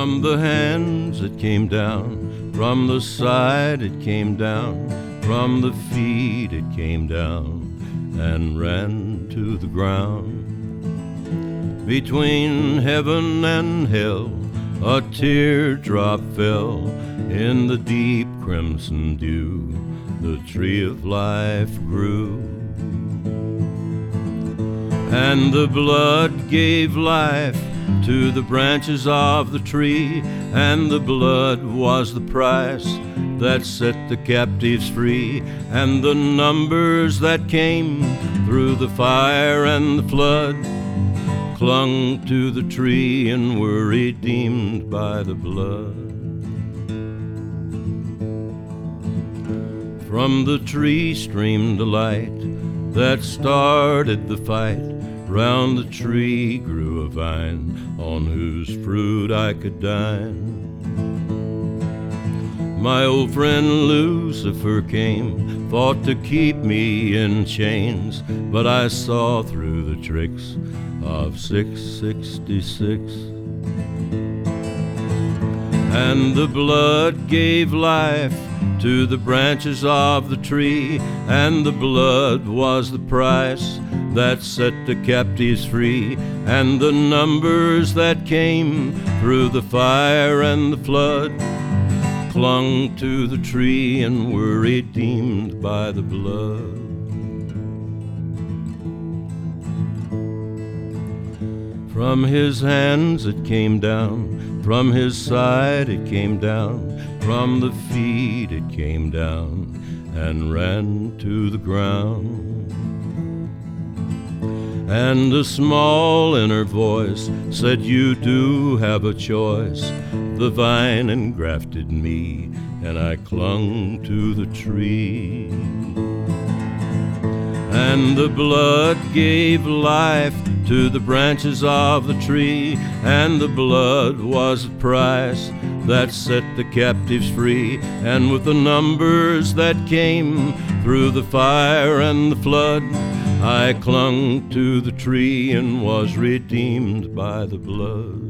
From the hands it came down, from the side it came down, from the feet it came down and ran to the ground. Between heaven and hell a teardrop fell in the deep crimson dew. The tree of life grew, and the blood gave life to the branches of the tree, and the blood was the price that set the captives free, and the numbers that came through the fire and the flood clung to the tree and were redeemed by the blood. From the tree streamed a light that started the fight. Round the tree grew a vine on whose fruit I could dine. My old friend Lucifer came, thought to keep me in chains, but I saw through the tricks of 666. And the blood gave life to the branches of the tree, and the blood was the price that set the captives free, and the numbers that came through the fire and the flood clung to the tree and were redeemed by the blood. From his hands it came down, from his side it came down, from the feet it came down and ran to the ground. And a small inner voice said, "You do have a choice." The vine engrafted me, and I clung to the tree. And the blood gave life to the branches of the tree, and the blood was the price that set the captives free. And with the numbers that came through the fire and the flood, I clung to the tree and was redeemed by the blood.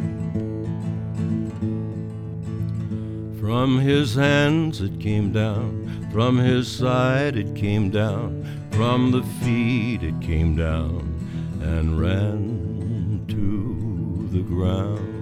From his hands it came down, from his side it came down, from the feet it came down and ran to the ground.